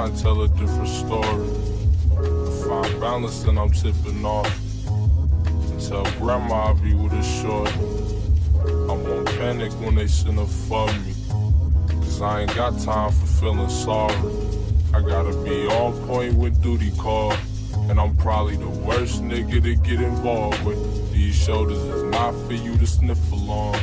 try and tell a different story. I find balance and I'm tipping off. And tell grandma I'll be with a shorty. I won't panic when they send her for me, cause I ain't got time for feeling sorry. I gotta be on point when duty call, and I'm probably the worst nigga to get involved with. These shoulders is not for you to sniff along.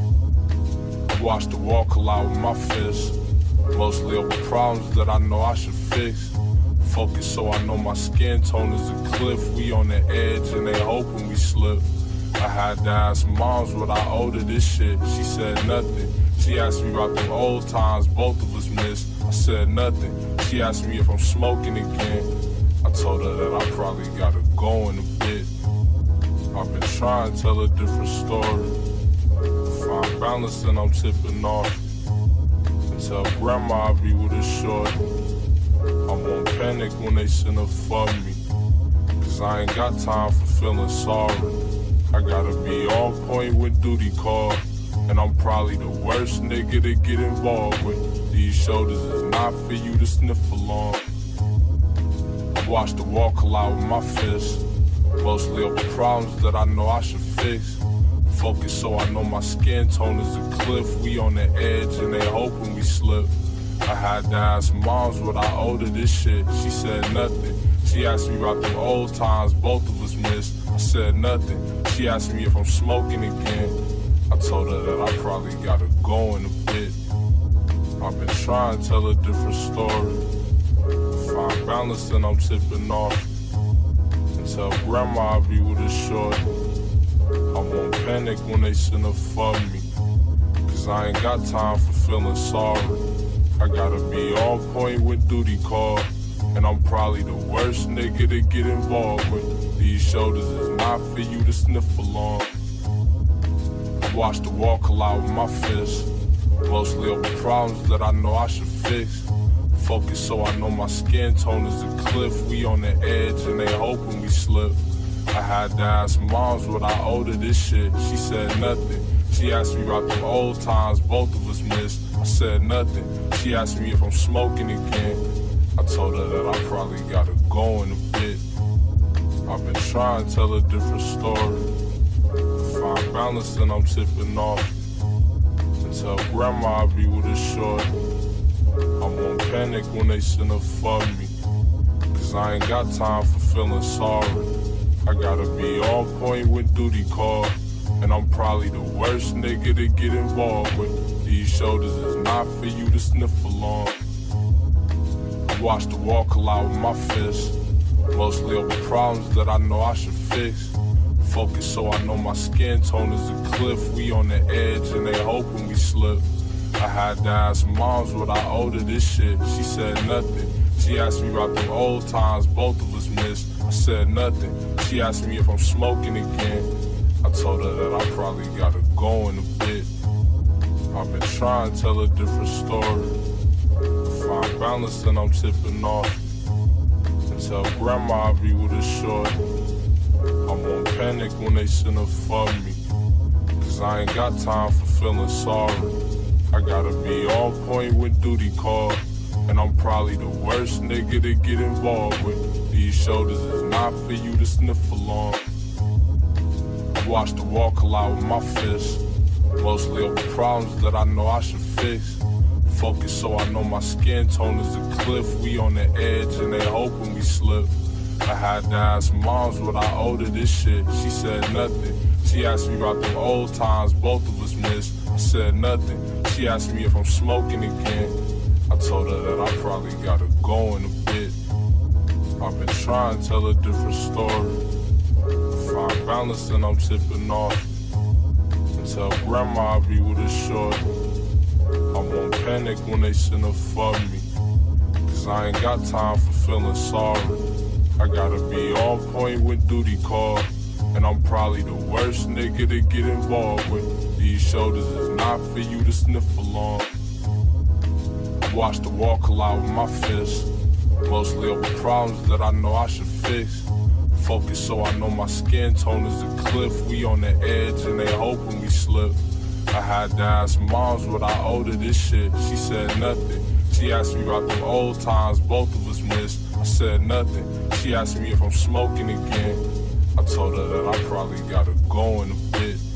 I watch the wall collide with my fists, mostly over problems that I know I should fix. Focus so I know my skin tone is a cliff. We on the edge and they hoping we slip. I had to ask moms what I owed her this shit. She said nothing. She asked me about them old times both of us missed. I said nothing. She asked me if I'm smoking again. I told her that I probably gotta go in a bit. I've been trying to tell a different story. Find balance and I'm tipping off. And tell grandma I'll be with a shorty. I won't panic when they send her for me, cause I ain't got time for feeling sorry. I gotta be on point when duty call, and I'm probably the worst nigga to get involved with. These shoulders is not for you to sniff along. I watch the wall collide with my fists, mostly over problems that I know I should fix. Focus so I know my skin tone is a cliff. We on the edge and they hoping we slip. I had to ask moms what I owed her this shit. She said nothing. She asked me about them old times both of us missed. I said nothing. She asked me if I'm smoking again. I told her that I probably gotta go in a bit. I've been trying to tell a different story. Find balance and I'm tipping off. And tell grandma I'll be with a shorty. I won't panic when they send her for me, cause I ain't got time for feeling sorry. I gotta be on point when duty call, and I'm probably the worst nigga to get involved with. These shoulders is not for you to sniff along. I watch the wall collide with my fists, mostly over problems that I know I should fix. Focus so I know my skin tone is a cliff. We on the edge and they hoping we slip. I had to ask moms what I owed her this shit. She said nothing. She asked me about them old times both of us missed. I said nothing. She asked me if I'm smoking again. I told her that I probably gotta go in a bit. I've been trying to tell a different story. Find balance and I'm tipping off. And tell grandma I'll be with a shorty. I won't panic when they send her for me, cause I ain't got time for feeling sorry. I gotta be on point when duty call, and I'm probably the worst nigga to get involved with. These shoulders is not for you to sniff along. I watch the wall collide with my fists, mostly over problems that I know I should fix. Focus so I know my skin tone is a cliff. We on the edge and they hoping we slip. I had to ask moms what I owed her this shit. She said nothing. She asked me about them old times both of us missed. I said nothing. She asked me if I'm smoking again. I told her that I probably gotta go in a bit. I've been trying to tell a different story. Find balance and I'm tipping off. And tell grandma I'll be with a shorty. I won't panic when they send her for me, cause I ain't got time for feeling sorry. I gotta be on point when duty call, and I'm probably the worst nigga to get involved with. These shoulders is not for you to sniff along. I watch the wall collide with my fists, mostly over problems that I know I should fix. Focus so I know my skin tone is a cliff. We on the edge and they hoping we slip. I had to ask moms what I owed her this shit. She said nothing. She asked me about them old times both of us missed. I said nothing. She asked me if I'm smoking again. I told her that I probably gotta go in a bit. I've been trying to tell a different story. Find balance and I'm tipping off. And tell grandma I'll be with a shorty. I won't panic when they send her for me, cause I ain't got time for feeling sorry. I gotta be on point when duty call, and I'm probably the worst nigga to get involved with. These shoulders is not for you to sniff along. I watch the wall collide with my fists, mostly over problems that I know I should fix. Focus so I know my skin tone is a cliff. We on the edge and they hoping we slip. I had to ask moms what I owed her this shit. She said nothing. She asked me about them old times both of us missed. I said nothing. She asked me if I'm smoking again. I told her that I probably gotta go in a bit.